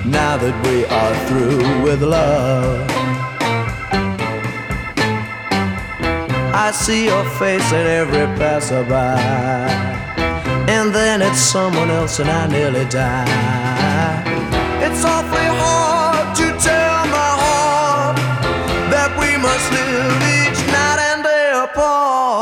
now that we are through with love. I see your face in every passerby, and then it's someone else and I nearly die.